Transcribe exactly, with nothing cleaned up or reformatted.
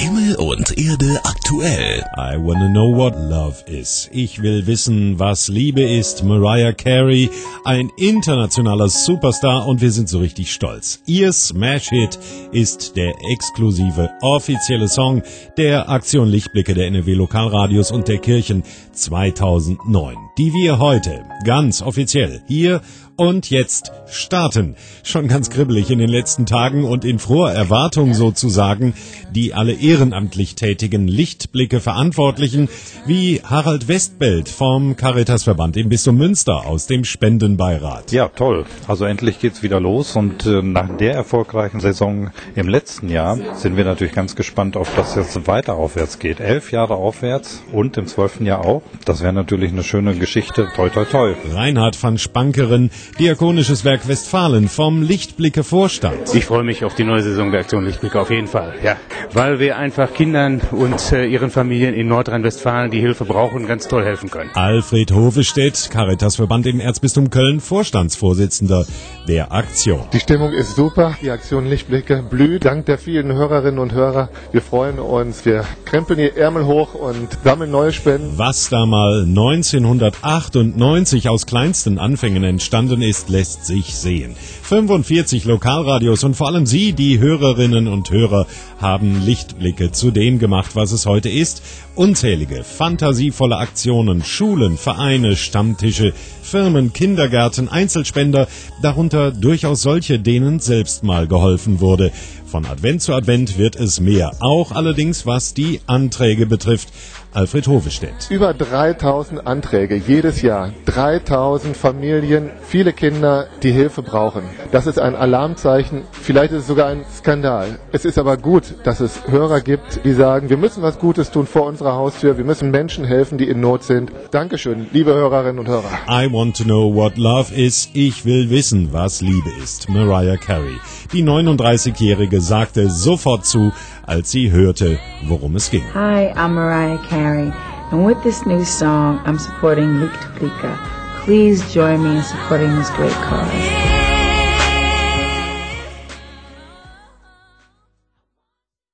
Himmel und Erde aktuell. I wanna know what love is. Ich will wissen, was Liebe ist. Mariah Carey, ein internationaler Superstar und wir sind so richtig stolz. Ihr Smash-Hit ist der exklusive offizielle Song der Aktion Lichtblicke der N R W Lokalradios und der Kirchen zweitausendneun, die wir heute ganz offiziell hier und jetzt starten. Schon ganz kribbelig in den letzten Tagen und in froher Erwartung sozusagen, die alle ehrenamtlich tätigen Lichtblicke-Verantwortlichen wie Harald Westbelt vom Caritasverband im Bistum Münster aus dem Spendenbeirat. Ja, toll. Also endlich geht's wieder los und äh, nach der erfolgreichen Saison im letzten Jahr sind wir natürlich ganz gespannt, ob das jetzt weiter aufwärts geht. Elf Jahre aufwärts und im zwölften Jahr auch. Das wäre natürlich eine schöne Geschichte. Toi, toi, toi. Reinhard van Spankeren, Diakonisches Werk Westfalen vom Lichtblicke-Vorstand. Ich freue mich auf die neue Saison der Aktion Lichtblicke, auf jeden Fall, ja. Weil wir einfach Kindern und äh, ihren Familien in Nordrhein-Westfalen, die Hilfe brauchen, ganz toll helfen können. Alfred Hovestedt, Caritasverband im Erzbistum Köln, Vorstandsvorsitzender der Aktion. Die Stimmung ist super, die Aktion Lichtblicke blüht, dank der vielen Hörerinnen und Hörer. Wir freuen uns, wir krempeln die Ärmel hoch und sammeln neue Spenden. Was da mal neunzehnhundertachtundneunzig aus kleinsten Anfängen entstanden ist, lässt sich sehen. fünfundvierzig Lokalradios und vor allem Sie, die Hörerinnen und Hörer, haben Lichtblicke zu dem gemacht, was es heute ist. Unzählige, fantasievolle Aktionen, Schulen, Vereine, Stammtische, Firmen, Kindergärten, Einzelspender, darunter durchaus solche, denen selbst mal geholfen wurde. Von Advent zu Advent wird es mehr, auch allerdings was die Anträge betrifft. Alfred Hovestedt. Über dreitausend Anträge jedes Jahr, dreitausend Familien, viele Kinder, die Hilfe brauchen. Das ist ein Alarmzeichen, vielleicht ist es sogar ein Skandal. Es ist aber gut, dass es Hörer gibt, die sagen, wir müssen was Gutes tun vor unserer Haustür, wir müssen Menschen helfen, die in Not sind. Dankeschön, liebe Hörerinnen und Hörer. I want to know what love is. Ich will wissen, was Liebe ist. Mariah Carey. Die neununddreißigjährige sagte sofort zu, als sie hörte, worum es ging. Hi, I'm Mariah Carey, and with this new song, I'm supporting Lichtblicke. Please join me in supporting this great cause.